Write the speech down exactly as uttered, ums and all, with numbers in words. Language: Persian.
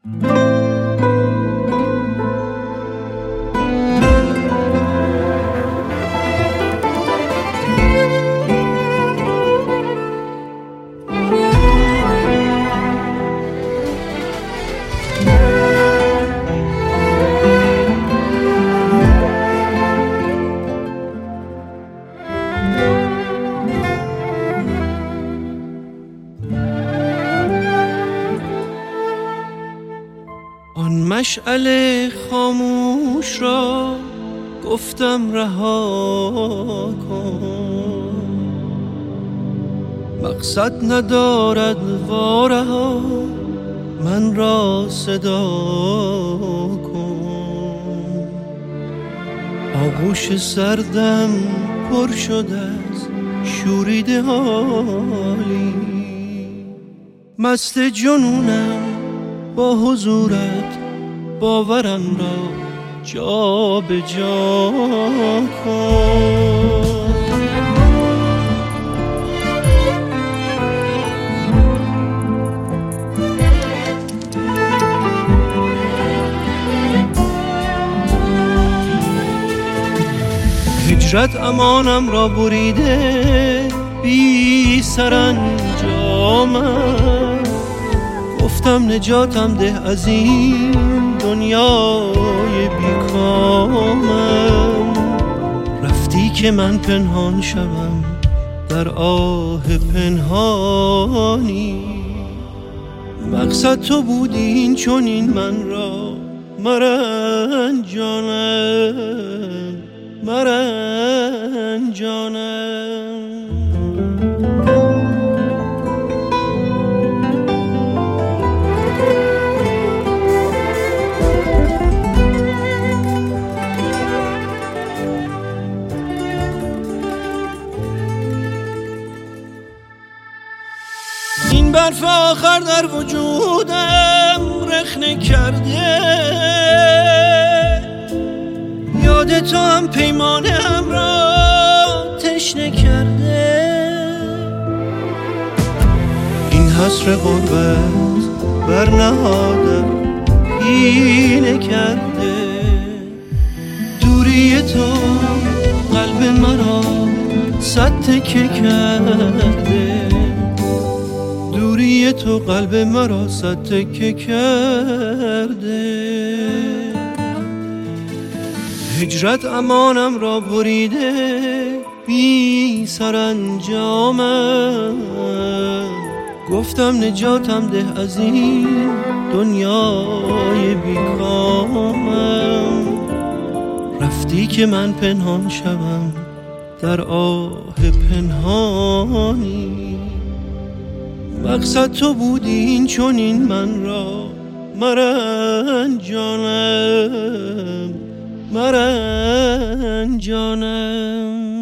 آن مشعل خاموش را گفتم رها کن، مقصد ندارد وارها من را صدا کن. آغوش سردم پر شده از شوریده حالی، مست جنونم با حضورت باورم را جا به جا کن. هجرت امانم را بریده بی سرانجامم، گفتم نجاتم ده از این دنیای بیکامم. رفتی که من پنهان شوم در آه پنهانی، مقصد تو بودی این چنین من را مرنجانم مرنجانم. این برف آخر در وجودم رخنه کرده، یاد تو هم پیمانه هم را تشنه کرده. این حسر غربت بر نهادم پینه کرده، دوری تو قلب مرا صد تکه کرده، دوری تو قلب مرا صد تکه کرده. هجرت امانم را بریده بی سرانجامم، گفتم نجاتم ده از این دنیای بیکامم. رفتی که من پنهان شوم در آه پنهانی، مقصد تو بودی این چنین من را مرنجانم مرنجانم.